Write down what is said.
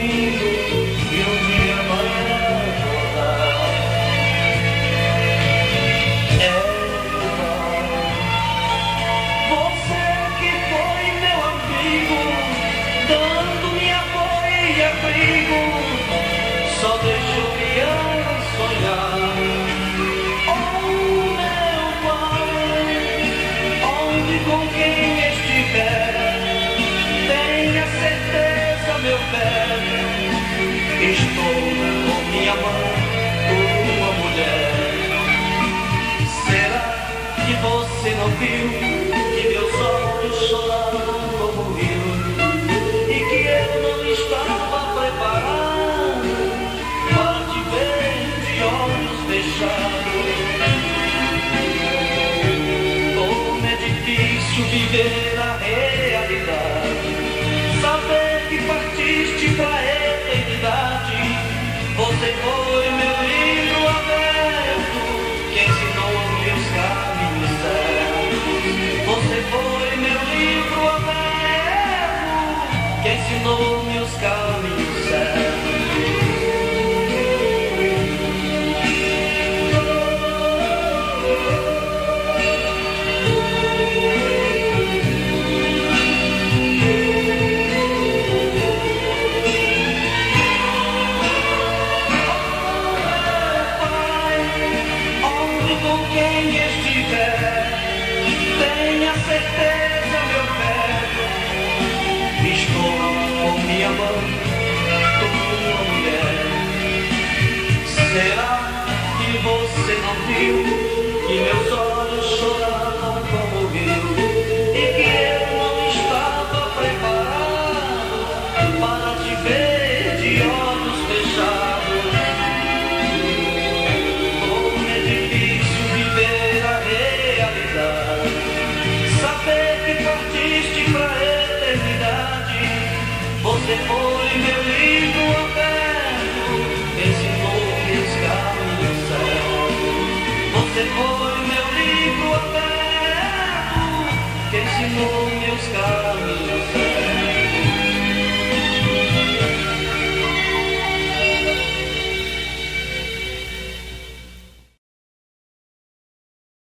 ouvindo e um dia amanhã voltar. Eva, você que foi meu amigo, dando-me apoio e abrigo, só deixou criança sonhar. Oh, meu pai, onde com quem estiver, tenha certeza, meu velho, estou com minha mãe, tua mulher. Será que você não viu que meus olhos choraram como o rio e que eu não estava preparado para te ver de olhos fechados? Como é difícil viver a realidade, saber que partiste pra eternidade. Você foi meu livro aberto, que ensinou-me os caminhos certos. Você foi meu livro aberto, que ensinou-me os caminhos certos. Com quem estiver, tenha certeza, meu velho, estou com minha mãe, tua mulher. Será que você não viu que meus olhos choraram como o rio e que eu não estava preparado para te ver de olhos fechados? Saber que partiste pra eternidade. Você foi meu livro aberto, ensinou-me os caminhos certos. Você foi meu livro aberto, ensinou-me os caminhos.